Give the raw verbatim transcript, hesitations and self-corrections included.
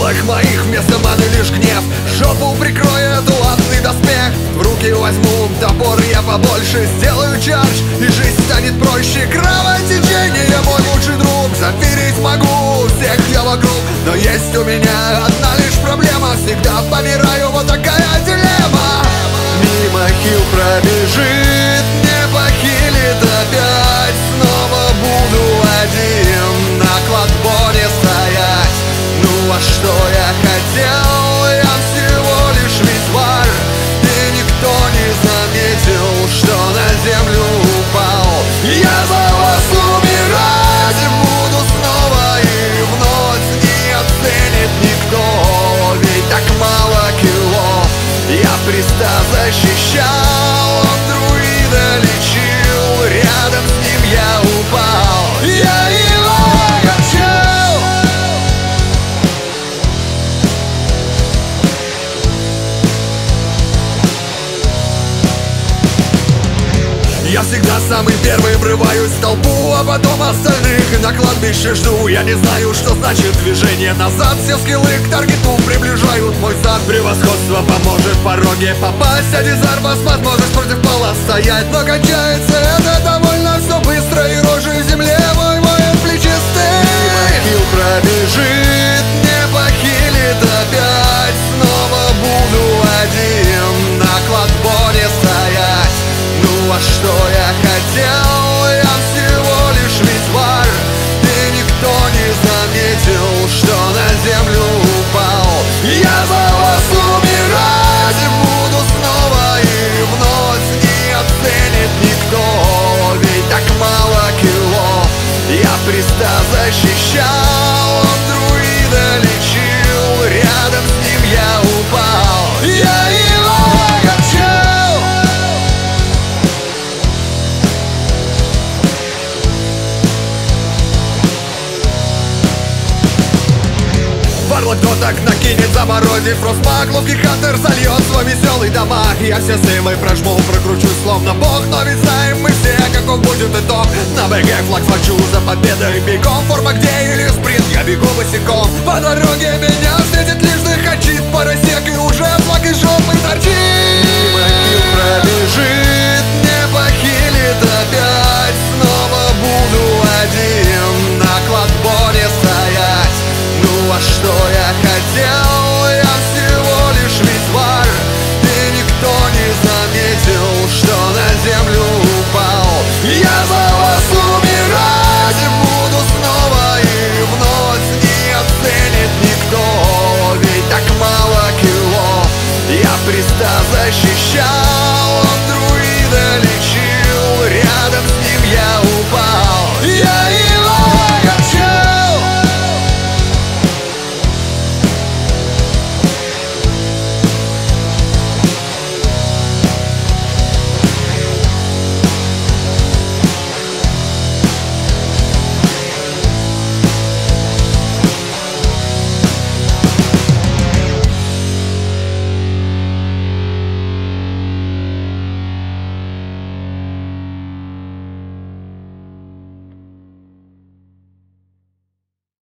силах моих вместо маны лишь гнев. Жопу прикроет латный доспех. В руки возьму топор я побольше, сделаю чардж, и жизнь станет проще. Кровотечение мой лучший друг, заверить могу всех я вокруг. Но есть у меня одна лишь проблема, всегда помираю, вот такая дилемма. Мимо хил пробежит, не похилит опять. Снова буду один на кладборе стоять. Ну а что я хотел? Я всего лишь визуаль, и никто не заметил, что на землю упал. Я за вас умирать буду снова и вновь, не оценит никто, ведь так мало кило. Я Христа защищал, он друида лечил, рядом с ним я упал. Я его хотел. Я всегда самый первый врываюсь в толпу, а потом остальных на кладбище жду. Я не знаю, что значит движение назад. Все скиллы к таргету приближают мой зад. Превосходство поможет в пороге попасть, а дизарбас возможность против пола стоять. Но кончается это довольно все быстро, и рожей в земле мой воин плечистый. Хил пробежит, не похилит опять. Снова буду один на кладборе стоять. Ну а что я хотел? Я всего лишь визуаль, и никто не заметил, что на землю упал. Я за вас умирать буду снова и вновь, не оценит никто, ведь так мало кило. Я Христа защищал, он друида лечил, рядом с ним я упал. Я его хотел. Варлок кто так накинет, заморозив фростмаг. Ловкий хантер зальет свой веселый дамаг. Я все силы прожму, прокручу словно бог. Но ведь знаем мы все, каков будет итог. На БГ флаг хочу за победой бегом. Форма где или спринт, я бегу босиком. По дороге меня встретит лишь дыхачит парасек, и уже флаг из жопы торчит. Хил пробежит, не похилит опять. Снова буду один на кладборе стоять. Ну а что я хотел?